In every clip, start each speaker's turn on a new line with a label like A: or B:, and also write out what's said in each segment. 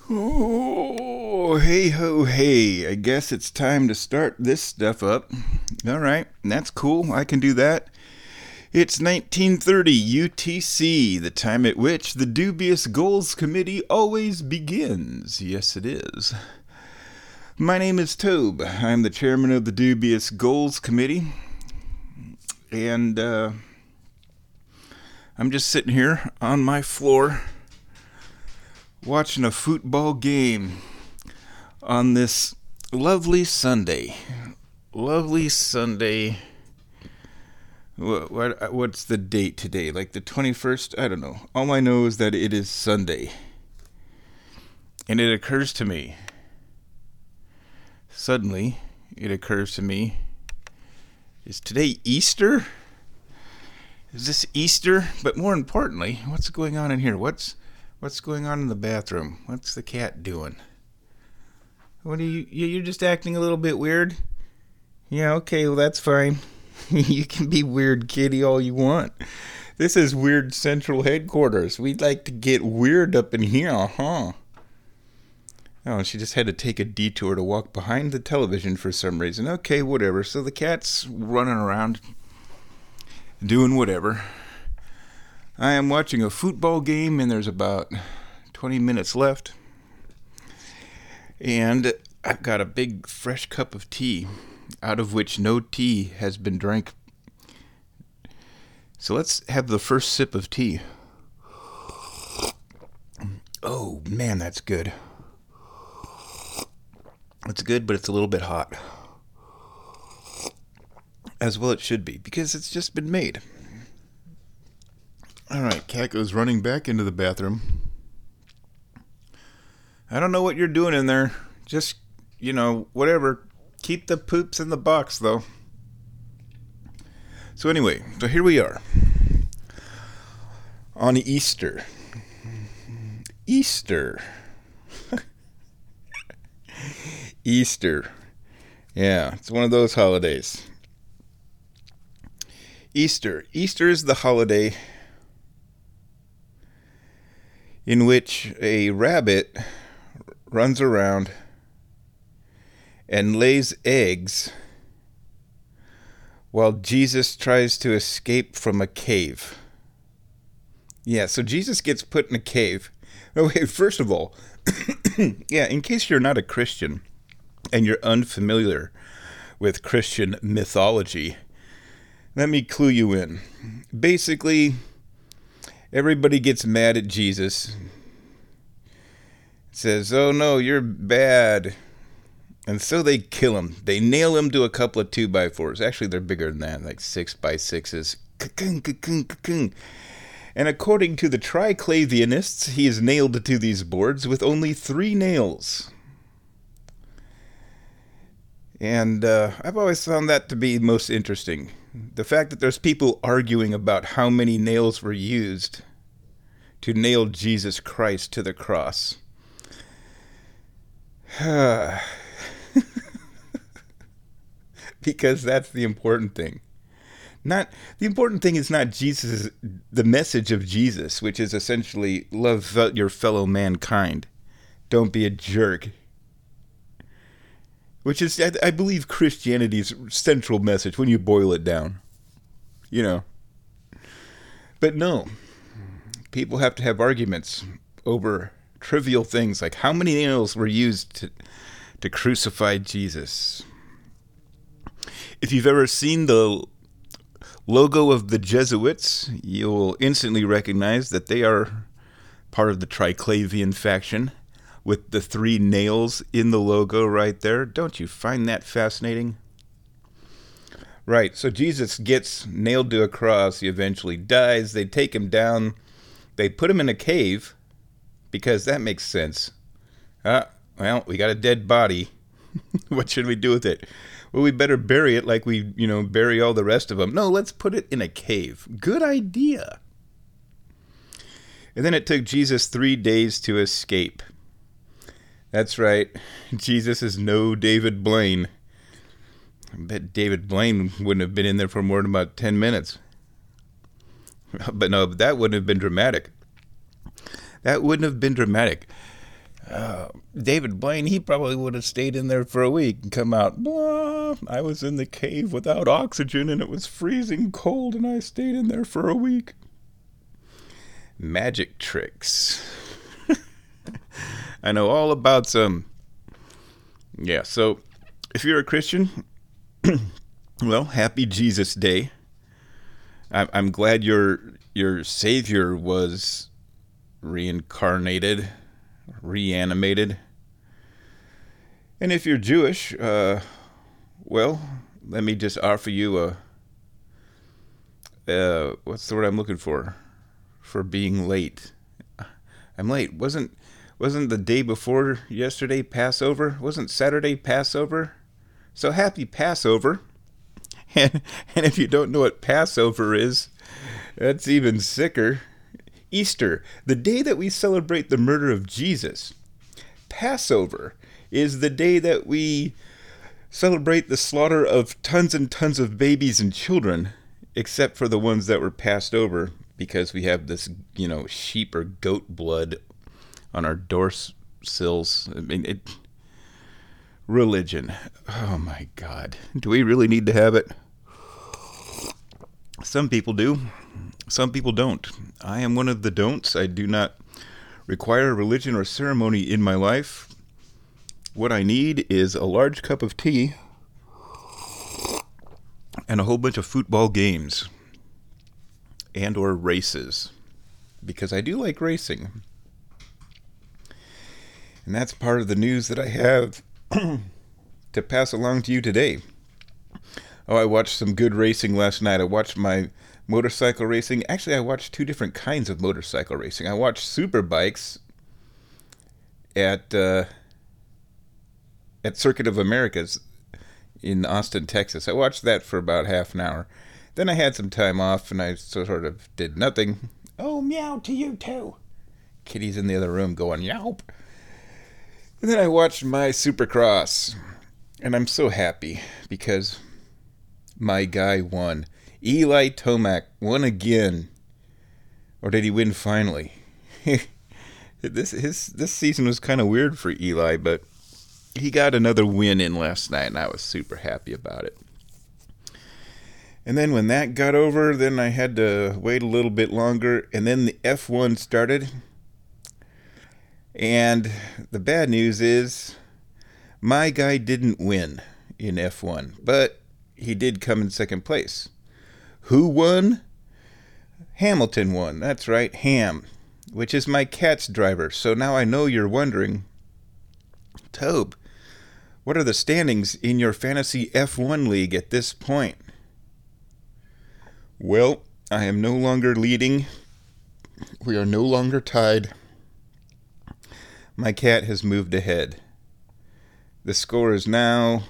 A: Oh, hey ho, hey. I guess it's time to start this stuff up. All right, that's cool. I can do that. It's 1930 UTC, the time at which the Dubious Goals Committee always begins. Yes, it is. My name is Tobe. I'm the chairman of the Dubious Goals Committee. And I'm just sitting here on my floor watching a football game on this lovely Sunday. Lovely Sunday. What's the date today? Like the 21st? I don't know. All I know is that it is Sunday. And it occurs to me. Suddenly, it occurs to me. Is today Easter? Is this Easter? But more importantly, what's going on in here? What's going on in the bathroom? What's the cat doing? What are you're just acting a little bit weird? Yeah, okay, well that's fine. You can be weird kitty all you want. This is Weird Central Headquarters. We'd like to get weird up in here, huh? Oh, she just had to take a detour to walk behind the television for some reason. Okay, whatever. So the cat's running around doing whatever. I am watching a football game, and there's about 20 minutes left. And I've got a big fresh cup of tea, out of which no tea has been drank. So let's have the first sip of tea. Oh, man, that's good. It's good, but it's a little bit hot. As well it should be, because it's just been made. Alright, cat goes running back into the bathroom. I don't know what you're doing in there. Just, whatever. Keep the poops in the box, though. So anyway, so here we are. On Easter. Easter. Easter. Yeah, it's one of those holidays. Easter. Easter is the holiday in which a rabbit runs around and lays eggs while Jesus tries to escape from a cave. Yeah, so Jesus gets put in a cave. Okay, first of all, yeah, in case you're not a Christian and you're unfamiliar with Christian mythology, let me clue you in. Basically, everybody gets mad at Jesus. Says, oh no, you're bad. And so they kill him. They nail him to a couple of 2x4s. Actually, they're bigger than that, like 6x6s. And according to the Triclavianists, he is nailed to these boards with only 3 nails. And I've always found that to be most interesting. The fact that there's people arguing about how many nails were used to nail Jesus Christ to the cross. Because that's the important thing. The important thing is not the message of Jesus, which is essentially love your fellow mankind. Don't be a jerk. Which is, I believe, Christianity's central message when you boil it down. But no. People have to have arguments over trivial things like how many nails were used to crucify Jesus. If you've ever seen the logo of the Jesuits, you'll instantly recognize that they are part of the Triclavian faction with the 3 nails in the logo right there. Don't you find that fascinating? Right, so Jesus gets nailed to a cross. He eventually dies. They take him down. They put him in a cave because that makes sense. Well, we got a dead body. What should we do with it? Well, we better bury it like we, bury all the rest of them. No, let's put it in a cave. Good idea. And then it took Jesus 3 days to escape. That's right. Jesus is no David Blaine. I bet David Blaine wouldn't have been in there for more than about 10 minutes. But no, that wouldn't have been dramatic. That wouldn't have been dramatic. David Blaine, he probably would have stayed in there for a week and come out, blah, I was in the cave without oxygen and it was freezing cold and I stayed in there for a week. Magic tricks. I know all about some. Yeah, so if you're a Christian, well, happy Jesus Day. I'm glad your Savior was reanimated. And if you're Jewish, well, let me just offer you what's the word I'm looking for being late. I'm late. Wasn't the day before yesterday Passover? Wasn't Saturday Passover? So happy Passover. And if you don't know what Passover is, that's even sicker. Easter, the day that we celebrate the murder of Jesus. Passover is the day that we celebrate the slaughter of tons and tons of babies and children, except for the ones that were passed over because we have this, sheep or goat blood on our door sills. I mean, religion. Oh my God. Do we really need to have it? Some people do. Some people don't. I am one of the don'ts. I do not require religion or ceremony in my life. What I need is a large cup of tea and a whole bunch of football games and or races, because I do like racing. And that's part of the news that I have to pass along to you today. Oh, I watched some good racing last night. I watched my motorcycle racing. Actually, I watched two different kinds of motorcycle racing. I watched Superbikes at Circuit of Americas in Austin, Texas. I watched that for about half an hour. Then I had some time off, and I sort of did nothing. Oh, meow to you, too. Kitty's in the other room going, yelp. And then I watched my Supercross, and I'm so happy because my guy won. Eli Tomac won again. Or did he win finally? This season was kind of weird for Eli, but he got another win in last night, and I was super happy about it. And then when that got over, then I had to wait a little bit longer, and then the F1 started. And the bad news is my guy didn't win in F1, but he did come in second place. Who won? Hamilton won. That's right, Ham, which is my cat's driver. So now I know you're wondering, Tobe, what are the standings in your fantasy F1 league at this point? Well, I am no longer leading. We are no longer tied. My cat has moved ahead. The score is now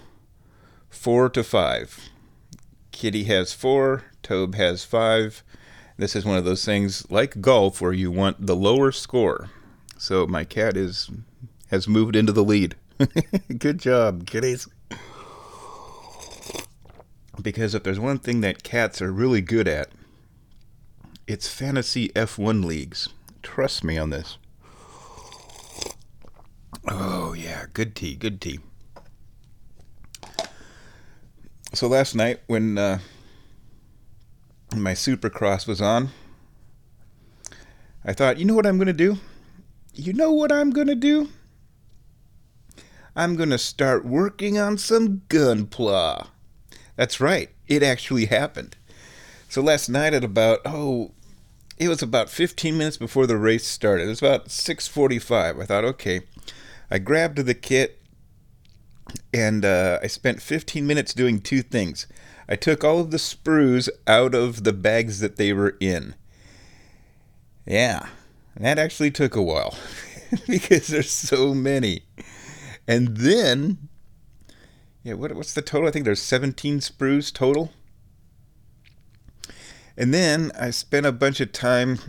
A: 4-5. Kitty has 4, Tobe has 5. This is one of those things like golf where you want the lower score. So my cat has moved into the lead. Good job, kitties. Because if there's one thing that cats are really good at, it's fantasy F1 leagues. Trust me on this. Oh, yeah, good tea, good tea. So last night when my Supercross was on, I thought, you know what I'm going to do? You know what I'm going to do? I'm going to start working on some Gunpla. That's right, it actually happened. So last night at it was about 15 minutes before the race started. It was about 6:45. I thought, okay. I grabbed the kit, and I spent 15 minutes doing two things. I took all of the sprues out of the bags that they were in. Yeah, that actually took a while because there's so many. And then, what's the total? I think there's 17 sprues total. And then I spent a bunch of time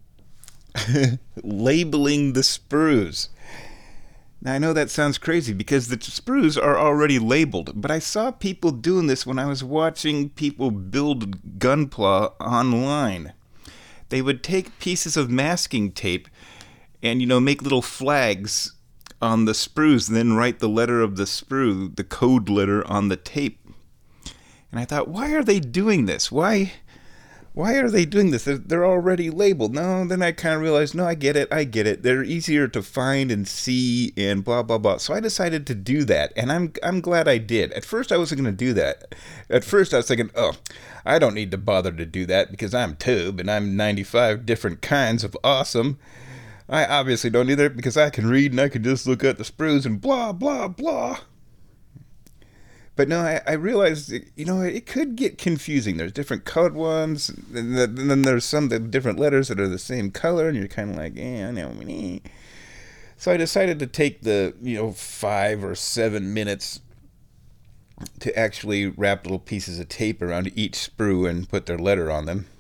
A: labeling the sprues. Now, I know that sounds crazy because the sprues are already labeled, but I saw people doing this when I was watching people build Gunpla online. They would take pieces of masking tape and, make little flags on the sprues and then write the letter of the sprue, the code letter, on the tape. And I thought, why are they doing this? Why are they doing this? They're already labeled. No, then I kind of realized, no, I get it. They're easier to find and see and blah, blah, blah. So I decided to do that, and I'm glad I did. At first, I wasn't going to do that. At first, I was thinking, oh, I don't need to bother to do that because I'm Tobe, and I'm 95 different kinds of awesome. I obviously don't need that because I can read, and I can just look at the sprues and blah, blah, blah. But no, I realized, it could get confusing. There's different colored ones, and then there's some different letters that are the same color, and you're kind of like, I know. So I decided to take the, 5 or 7 minutes to actually wrap little pieces of tape around each sprue and put their letter on them.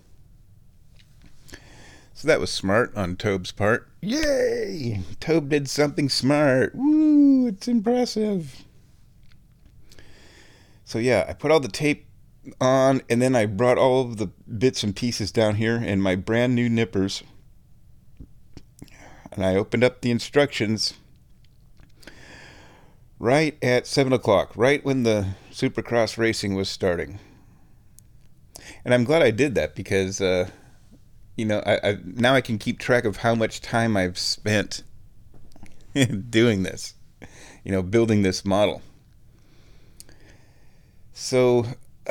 A: So that was smart on Tobe's part. Yay! Tobe did something smart. Woo! It's impressive. So yeah, I put all the tape on, and then I brought all of the bits and pieces down here in my brand new nippers. And I opened up the instructions right at 7 o'clock, right when the Supercross racing was starting. And I'm glad I did that because, I now I can keep track of how much time I've spent doing this, building this model. So,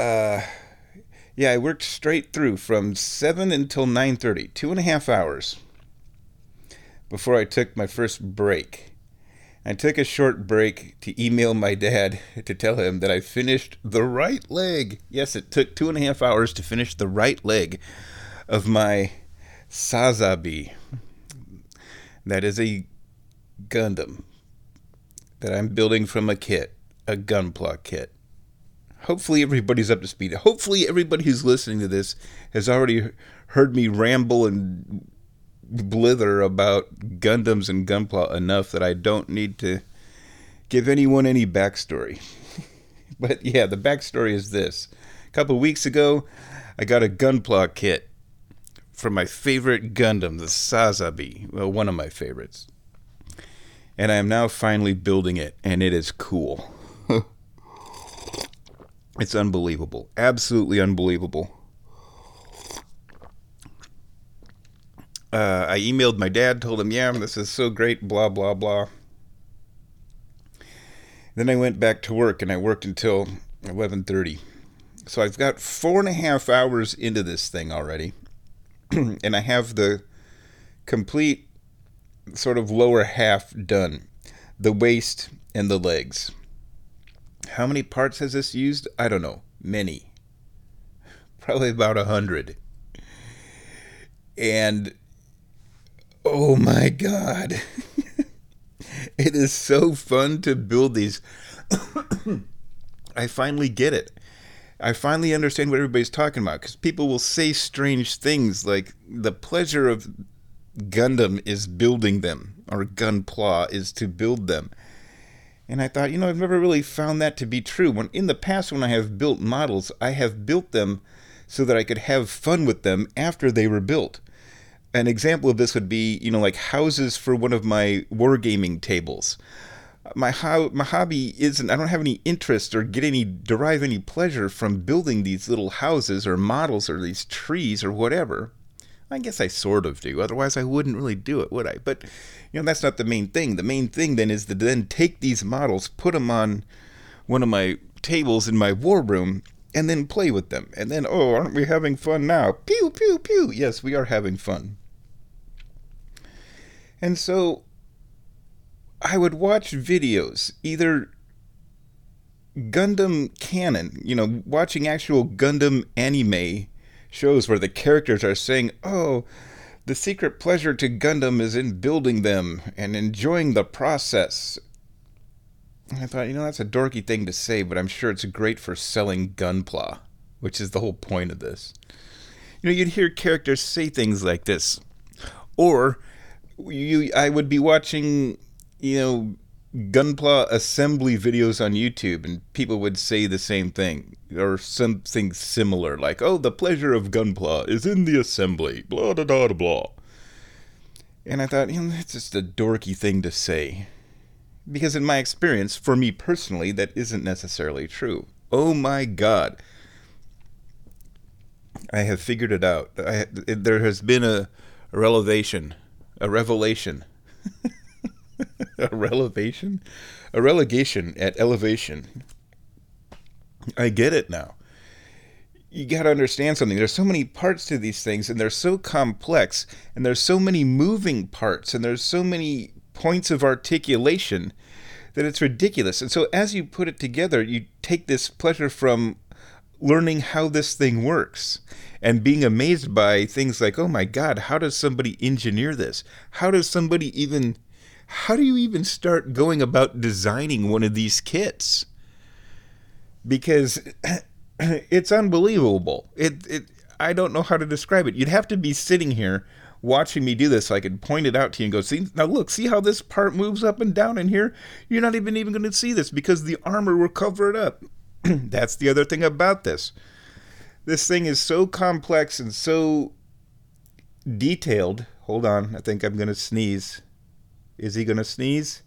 A: I worked straight through from 7 until 9:30, 2.5 hours before I took my first break. I took a short break to email my dad to tell him that I finished the right leg. Yes, it took 2.5 hours to finish the right leg of my Sazabi. That is a Gundam that I'm building from a kit, a Gunpla kit. Hopefully everybody's up to speed. Hopefully everybody who's listening to this has already heard me ramble and blither about Gundams and Gunpla enough that I don't need to give anyone any backstory. But yeah, the backstory is this. A couple of weeks ago, I got a Gunpla kit from my favorite Gundam, the Sazabi. Well, one of my favorites. And I am now finally building it, and it is cool. It's unbelievable. Absolutely unbelievable. I emailed my dad, told him, yeah, this is so great, blah, blah, blah. Then I went back to work, and I worked until 11:30. So I've got 4.5 hours into this thing already. And I have the complete sort of lower half done. The waist and the legs. How many parts has this used? I don't know. Many. Probably about 100. And, oh my God. It is so fun to build these. I finally get it. I finally understand what everybody's talking about. Because people will say strange things like the pleasure of Gundam is building them. Or Gunpla is to build them. And I thought, I've never really found that to be true. When in the past, when I have built models, I have built them so that I could have fun with them after they were built. An example of this would be, like houses for one of my wargaming tables. My hobby isn't, I don't have any interest or derive any pleasure from building these little houses or models or these trees or whatever. I guess I sort of do. Otherwise, I wouldn't really do it, would I? But, that's not the main thing. The main thing then is to then take these models, put them on one of my tables in my war room, and then play with them. And then, oh, aren't we having fun now? Pew, pew, pew. Yes, we are having fun. And so I would watch videos, either Gundam canon, watching actual Gundam anime shows where the characters are saying, oh, the secret pleasure to Gundam is in building them and enjoying the process. And I thought, that's a dorky thing to say, but I'm sure it's great for selling Gunpla, which is the whole point of this. You'd hear characters say things like this. Or I would be watching, Gunpla assembly videos on YouTube, and people would say the same thing, or something similar, like, oh, the pleasure of Gunpla is in the assembly, blah, blah, blah, blah. And I thought, it's just a dorky thing to say. Because in my experience, for me personally, that isn't necessarily true. Oh my God. I have figured it out. There has been a revelation. A revelation. A relegation? A relegation at elevation. I get it now. You got to understand something. There's so many parts to these things, and they're so complex, and there's so many moving parts, and there's so many points of articulation that it's ridiculous. And so as you put it together, you take this pleasure from learning how this thing works and being amazed by things like, oh my God, how does somebody engineer this? How do you even start going about designing one of these kits? Because it's unbelievable. I don't know how to describe it. You'd have to be sitting here watching me do this so I could point it out to you and go, see how this part moves up and down in here? You're not even going to see this because the armor will cover it up. That's the other thing about this. This thing is so complex and so detailed. Hold on, I think I'm going to sneeze. Is he going to sneeze?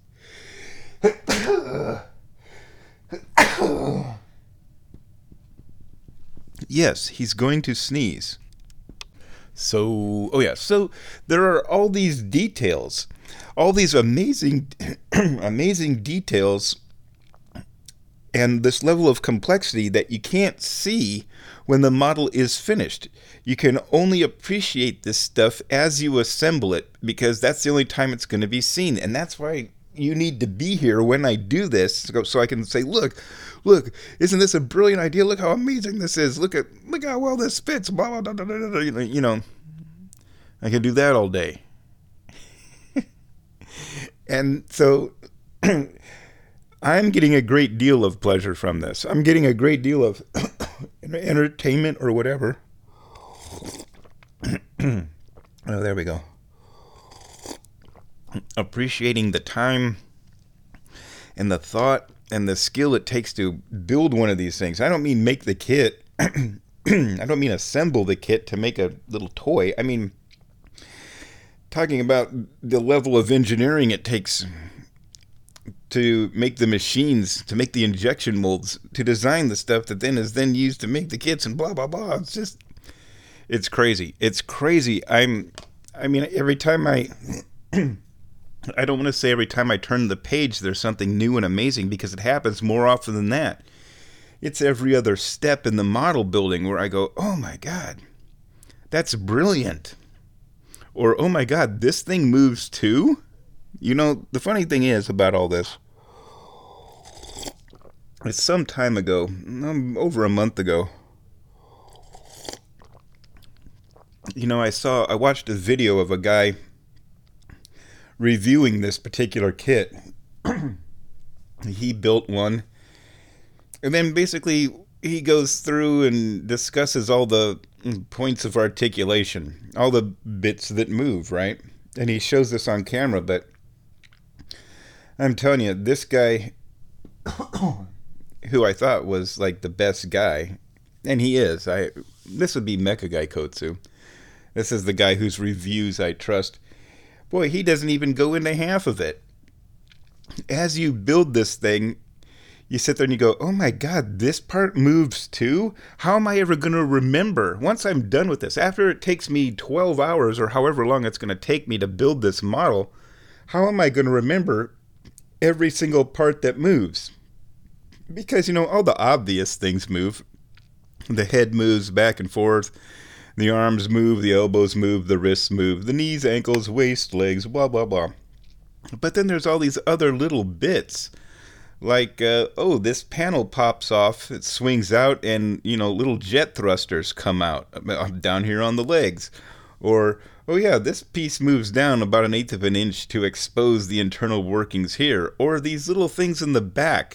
A: Yes, he's going to sneeze. So there are all these details, all these amazing details, and this level of complexity that you can't see when the model is finished. You can only appreciate this stuff as you assemble it, because that's the only time it's going to be seen. And that's why you need to be here when I do this, so I can say, look, isn't this a brilliant idea? Look how amazing this is. Look how well this fits. Blah, blah, blah, blah, blah, blah. You know, I can do that all day. And so I'm getting a great deal of pleasure from this. I'm getting a great deal of entertainment or whatever. Oh, there we go. Appreciating the time and the thought and the skill it takes to build one of these things. I don't mean make the kit. I don't mean assemble the kit to make a little toy. I mean talking about the level of engineering it takes to make the machines, to make the injection molds, to design the stuff that then is then used to make the kits and blah, blah, blah. It's crazy. It's crazy. I mean, every time I don't want to say every time I turn the page, there's something new and amazing, because it happens more often than that. It's every other step in the model building where I go, oh my God, that's brilliant. Or, oh my God, this thing moves too? You know, the funny thing is about all this, it's some time ago, over a month ago, you know, I watched a video of a guy reviewing this particular kit. He built one, and then basically he goes through and discusses all the points of articulation, all the bits that move, right? And he shows this on camera, but I'm telling you, this guy, who I thought was like the best guy, and he is, this would be Mecha Guy Kotsu. This is the guy whose reviews I trust. Boy, he doesn't even go into half of it. As you build this thing, you sit there and you go, oh my God, this part moves too? How am I ever going to remember? Once I'm done with this, after it takes me 12 hours or however long it's going to take me to build this model, how am I going to remember every single part that moves? Because, you know, all the obvious things move. The head moves back and forth. The arms move, the elbows move, the wrists move, the knees, ankles, waist, legs, blah, blah, blah. But then there's all these other little bits. Like, this panel pops off, it swings out, and, you know, little jet thrusters come out down here on the legs. Or, oh yeah, this piece moves down about 1/8 of an inch to expose the internal workings here. Or these little things in the back.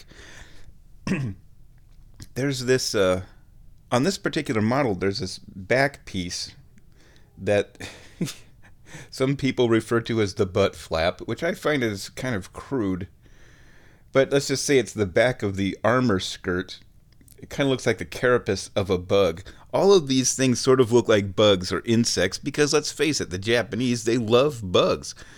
A: There's this, on this particular model, there's this back piece that some people refer to as the butt flap, which I find is kind of crude. But let's just say it's the back of the armor skirt. It kind of looks like the carapace of a bug. All of these things sort of look like bugs or insects because, let's face it, the Japanese, they love bugs.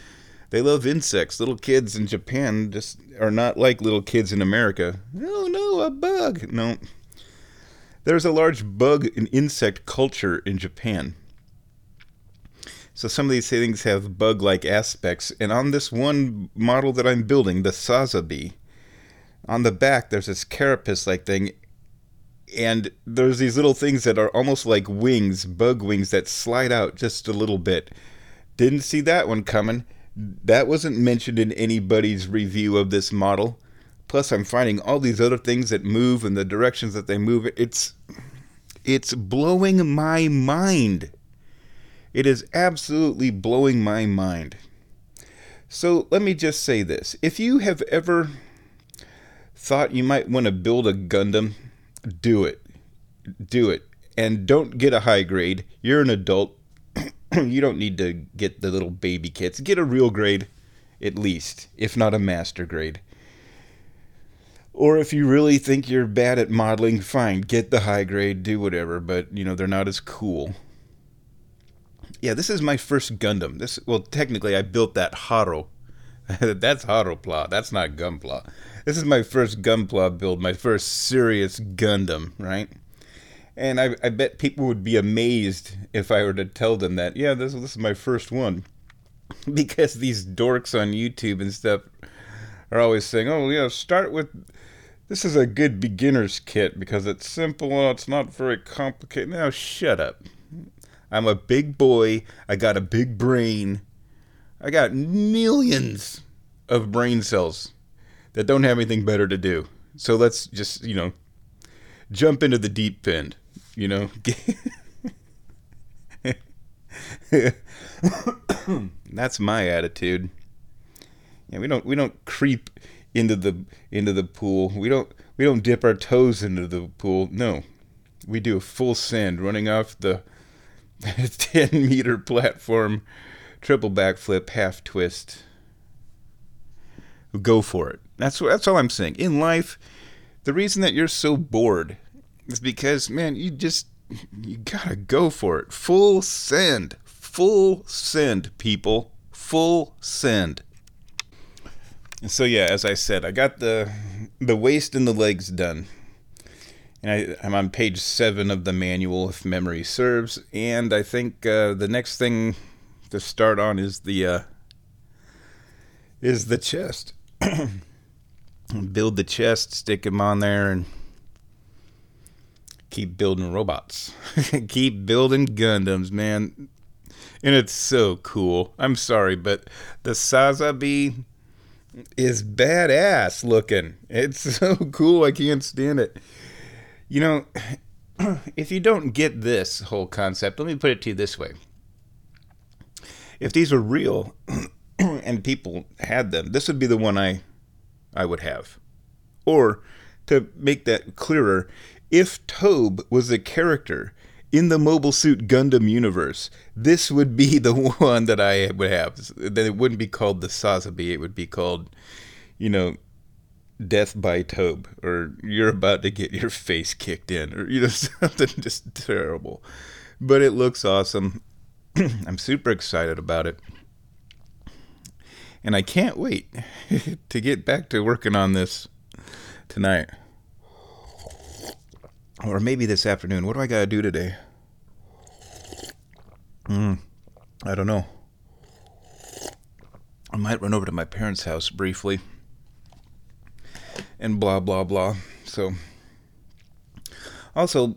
A: They love insects. Little kids in Japan just are not like little kids in America. Oh no, a bug. No. There's a large bug and insect culture in Japan. So some of these things have bug-like aspects. And on this one model that I'm building, the Sazabi, on the back there's this carapace-like thing. And there's these little things that are almost like wings, bug wings, that slide out just a little bit. Didn't see that one coming. That wasn't mentioned in anybody's review of this model. Plus, I'm finding all these other things that move and the directions that they move. It's blowing my mind. It is absolutely blowing my mind. So let me just say this. If you have ever thought you might want to build a Gundam, do it. Do it. And don't get a high grade. You're an adult. You don't need to get the little baby kits. Get a real grade, at least, if not a master grade. Or if you really think you're bad at modeling, fine, get the high grade, do whatever, but, they're not as cool. Yeah, this is my first Gundam. Well, technically, I built that Haro. That's Haropla. That's not Gunpla. This is my first Gunpla build, my first serious Gundam, right? And I bet people would be amazed if I were to tell them that, yeah, this is my first one. Because these dorks on YouTube and stuff are always saying, oh, yeah, start with, this is a good beginner's kit because it's simple, it's not very complicated. Now, shut up. I'm a big boy. I got a big brain. I got millions of brain cells that don't have anything better to do. So let's just, jump into the deep end, That's my attitude. Yeah, we don't creep into the pool. We don't dip our toes into the pool. No. We do a full send running off the 10-meter platform, triple backflip, half twist. Go for it. That's all I'm saying. In life, the reason that you're so bored is because, man, you gotta go for it. Full send, people, full send. And so yeah, as I said, I got the waist and the legs done. And I'm on page 7 of the manual, if memory serves. And I think the next thing to start on is the chest. Build the chest, stick them on there, and keep building robots. Keep building Gundams, man. And it's so cool. I'm sorry, but the Sazabi is badass looking. It's so cool, I can't stand it. If you don't get this whole concept, let me put it to you this way. If these were real and people had them, this would be the one I would have. Or, to make that clearer, if Tobe was a character in the Mobile Suit Gundam universe, this would be the one that I would have. Then it wouldn't be called the Sazabi, it would be called, Death by Tobe, or you're about to get your face kicked in, or something just terrible. But it looks awesome. I'm super excited about it. And I can't wait to get back to working on this tonight. Or maybe this afternoon. What do I gotta do today? I don't know. I might run over to my parents' house briefly. And blah, blah, blah. So, also,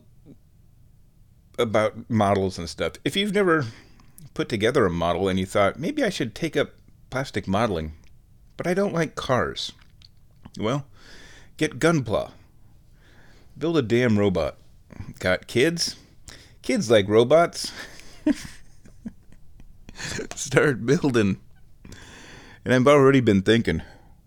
A: about models and stuff. If you've never put together a model and you thought, maybe I should take up plastic modeling, but I don't like cars. Well, get Gunpla. Build a damn robot. Got kids? Kids like robots. Start building. And I've already been thinking,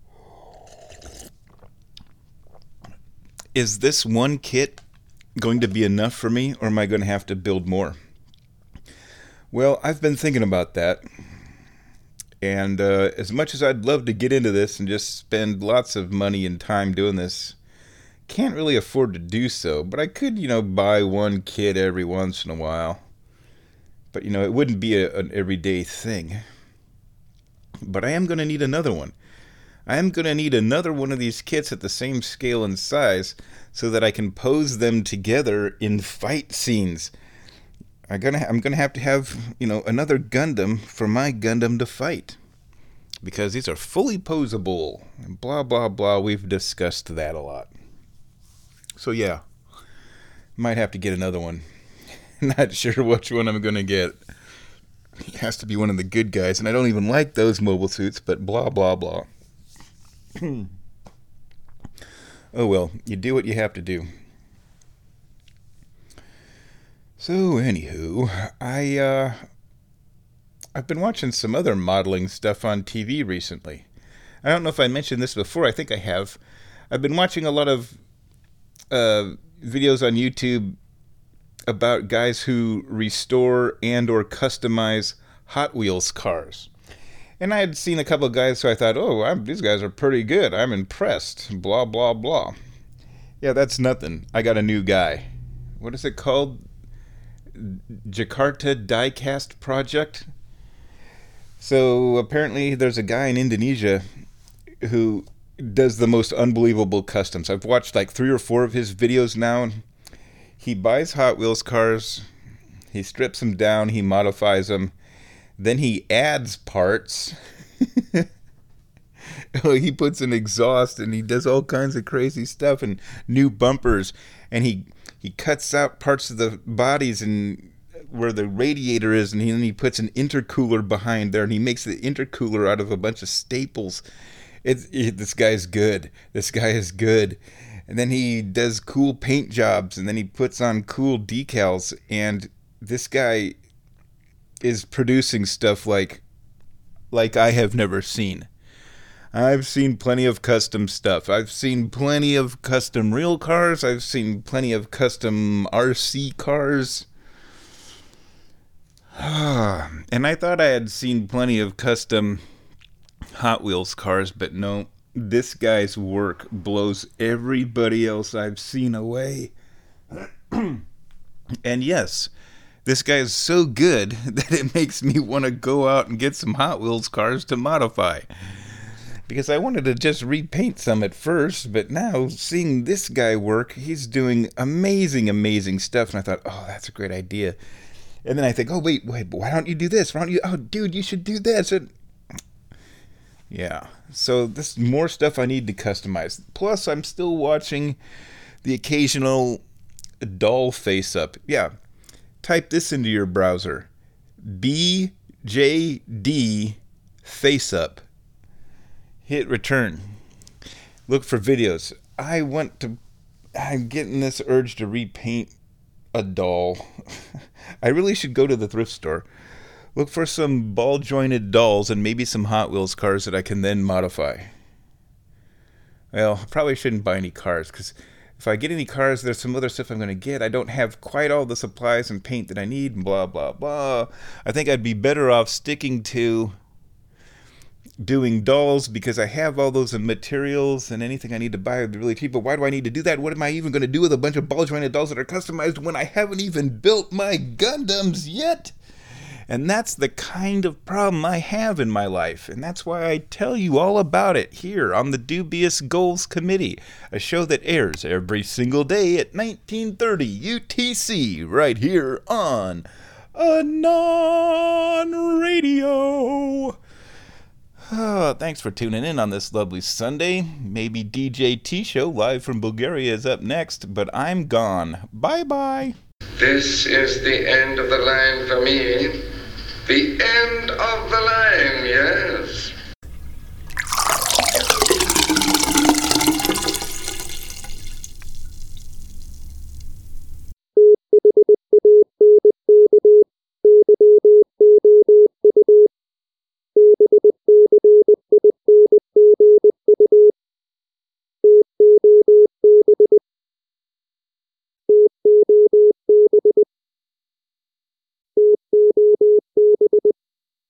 A: is this one kit going to be enough for me, or am I going to have to build more? Well, I've been thinking about that. And as much as I'd love to get into this and just spend lots of money and time doing this, can't really afford to do so. But I could, buy one kit every once in a while. But, it wouldn't be an everyday thing. but I am going to need another one. I am going to need another one of these kits at the same scale and size so that I can pose them together in fight scenes. I'm gonna have to have, another Gundam for my Gundam to fight. Because these are fully posable. And blah, blah, blah. We've discussed that a lot. So yeah, might have to get another one. Not sure which one I'm going to get. It has to be one of the good guys. And I don't even like those mobile suits, but blah, blah, blah. Oh well, you do what you have to do. So, anywho, I've been watching some other modeling stuff on TV recently. I don't know if I mentioned this before. I think I have. I've been watching a lot of videos on YouTube about guys who restore and or customize Hot Wheels cars. And I had seen a couple of guys, so I thought, these guys are pretty good. I'm impressed. Blah, blah, blah. Yeah, that's nothing. I got a new guy. What is it called? Jakarta Diecast Project. So apparently there's a guy in Indonesia who does the most unbelievable customs. I've watched like 3 or 4 of his videos now. He buys Hot Wheels cars, he strips them down, he modifies them, then he adds parts. He puts an exhaust and he does all kinds of crazy stuff and new bumpers, and he cuts out parts of the bodies and where the radiator is, and then he puts an intercooler behind there, and he makes the intercooler out of a bunch of staples. This guy's good. This guy is good. And then he does cool paint jobs, and then he puts on cool decals, and this guy is producing stuff like I have never seen. I've seen plenty of custom stuff. I've seen plenty of custom real cars. I've seen plenty of custom RC cars. And I thought I had seen plenty of custom Hot Wheels cars, but no, this guy's work blows everybody else I've seen away. And yes, this guy is so good that it makes me want to go out and get some Hot Wheels cars to modify. Because I wanted to just repaint some at first, but now seeing this guy work, he's doing amazing, amazing stuff. And I thought, that's a great idea. And then I think, wait, why don't you do this? Why don't you, dude, you should do this. Yeah, so this more stuff I need to customize. Plus, I'm still watching the occasional doll face-up. Yeah, type this into your browser. BJD face-up. Hit return. Look for videos. I'm getting this urge to repaint a doll. I really should go to the thrift store. Look for some ball-jointed dolls and maybe some Hot Wheels cars that I can then modify. Well, I probably shouldn't buy any cars, because if I get any cars, there's some other stuff I'm going to get. I don't have quite all the supplies and paint that I need, and blah, blah, blah. I think I'd be better off sticking to doing dolls, because I have all those materials, and anything I need to buy would be really cheap. But why do I need to do that? What am I even going to do with a bunch of ball-jointed dolls that are customized when I haven't even built my Gundams yet? And that's the kind of problem I have in my life. And that's why I tell you all about it here on the Dubious Goals Committee, a show that airs every single day at 1930 UTC, right here on Anon Radio. Thanks for tuning in on this lovely Sunday. Maybe DJ T-Show live from Bulgaria is up next, but I'm gone. Bye-bye.
B: This is the end of the line for me. The end of the line.